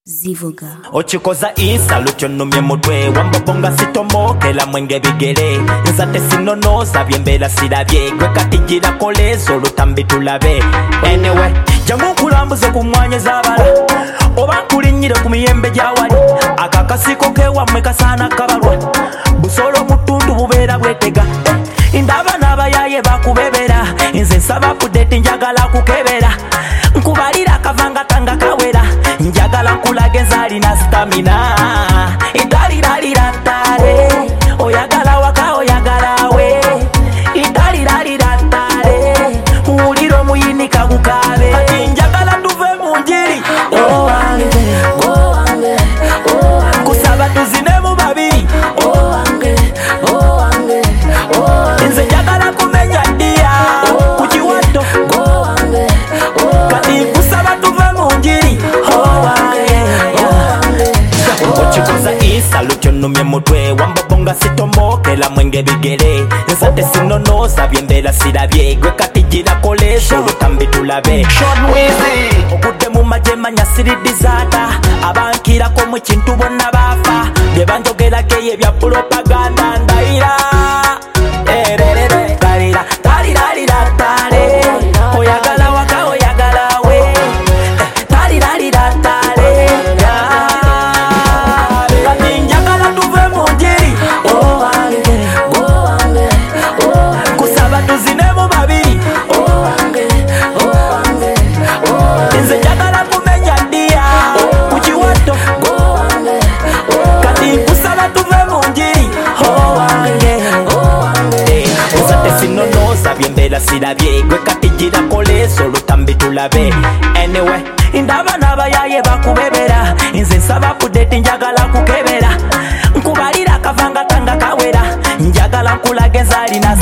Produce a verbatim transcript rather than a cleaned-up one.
Zivuga Ochikoza insa lucho numye mutwe Wambobonga sitomoke la mwenge bigere Nzate sinonoza byembela silabye Gwe katigira kolezo lutambi tulabe Anyway, jangu kulambuze kumwanye zabala Oba kulinyire kumiyembe jawali Akakasiko kewa mweka sana kabalwa Busolo mutundu bubera bwetega eh, Indaba nabayaye bakubebera Nze nsaba kudeti njagala kukebera Nkubalira kavanga tanga kawera Njagala nkulage nzali na stamina Italiralira tare Oyagala waka oyagala we Italiralira tare Uliro muyini kagukabe Ati njagala nduve munjiri Oh wange, oh wange, oh wange Kusaba tuzine mu babiri Oh wange, oh wange, oh wange Nze njagala kumenya dia Kuchiwato Oh wange, oh wange Kati kusaba tuve munjiri Oh wange Ochikoza isa lucho numye mutwe Wambobonga sitomoke la mwenge bigere Nzate sinonoza byembela silabye Gwe katigira kolezo lutambi tulabe Sean Weezy Okude mu majema nyasiridizata Abankira ko mu kintu bonna bafa Byebanjogera keye bya propaganda ndaira Ererere talira talira lira tale Oyagala waka oyagala we Talira lira tale Kati njagala tuve munjiri Oh wange, oh wange, oh wange Kusaba tuzine mu babiri Oh wange, oh wange, oh wange Nze njagala kumenya dia Kuchiwato Oh wange, oh wange Kati kusaba tuve munjiri Oh wange, oh wange Nzate sinonoza byembela silabye Gwe katigira kolezo lutambi tulabe Anyway, indaba nabayaye bakubebera Nze nsaba kudeti njagala kukebera Nkubalira kavanga tanga kawera Njagala nkulage nzali na